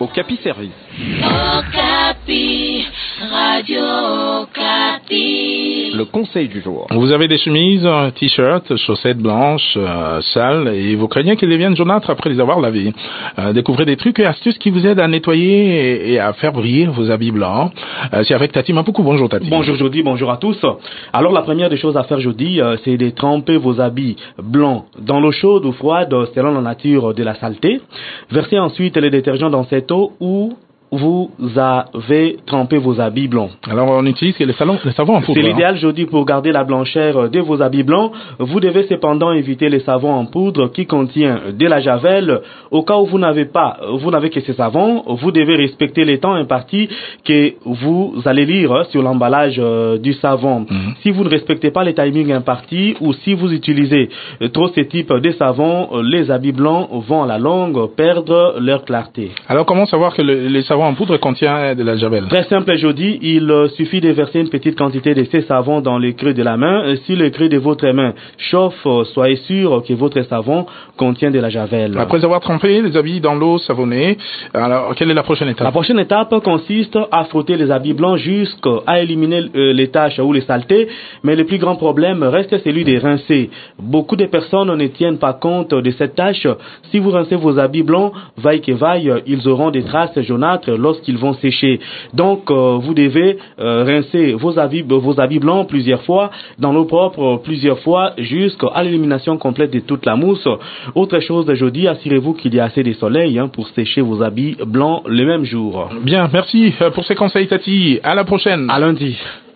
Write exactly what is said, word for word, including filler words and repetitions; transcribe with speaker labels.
Speaker 1: Okapi Service.
Speaker 2: Okapi, Radio Okapi.
Speaker 1: Le conseil du jour.
Speaker 3: Vous avez des chemises, t-shirts, chaussettes blanches, euh, sales, et vous craignez qu'elles deviennent jaunâtres après les avoir lavées. Euh, découvrez des trucs et astuces qui vous aident à nettoyer et, et à faire briller vos habits blancs. Euh, c'est avec Tati Mapuku. Bonjour Tati.
Speaker 4: Bonjour Jody, bonjour à tous. Alors la première des choses à faire Jody, euh, c'est de tremper vos habits blancs dans l'eau chaude ou froide selon la nature de la saleté. Versez ensuite les détergents dans cette eau où vous avez trempé vos habits blancs.
Speaker 3: Alors on utilise les, salons, les savons en poudre.
Speaker 4: C'est l'idéal, Jody, pour garder la blancheur de vos habits blancs. Vous devez cependant éviter les savons en poudre qui contiennent de la javel. Au cas où vous n'avez pas, vous n'avez que ces savons, vous devez respecter les temps impartis que vous allez lire sur l'emballage euh, du savon. Mm-hmm. Si vous ne respectez pas les timings impartis ou si vous utilisez trop ce type de savon, les habits blancs vont à la longue perdre leur clarté.
Speaker 3: Alors comment savoir que le, les savons en poudre contient de la javel?
Speaker 4: Très simple, Jody. Il suffit de verser une petite quantité de ces savons dans le creux de la main. Si le creux de votre main chauffe, soyez sûr que votre savon contient de la javel.
Speaker 3: Après avoir trempé les habits dans l'eau savonnée, alors quelle est la prochaine étape?
Speaker 4: La prochaine étape consiste à frotter les habits blancs jusqu'à éliminer les taches ou les saletés. Mais le plus grand problème reste celui de rincer. Beaucoup de personnes ne tiennent pas compte de cette tâche. Si vous rincez vos habits blancs, vaille que vaille, ils auront des traces jaunâtres lorsqu'ils vont sécher. Donc, euh, vous devez euh, rincer vos habits, vos habits blancs plusieurs fois, dans l'eau propre plusieurs fois, jusqu'à l'élimination complète de toute la mousse. Autre chose, Jody, assurez-vous qu'il y a assez de soleil hein, pour sécher vos habits blancs le même jour.
Speaker 3: Bien, merci pour ces conseils, Tati. À la prochaine.
Speaker 4: À lundi.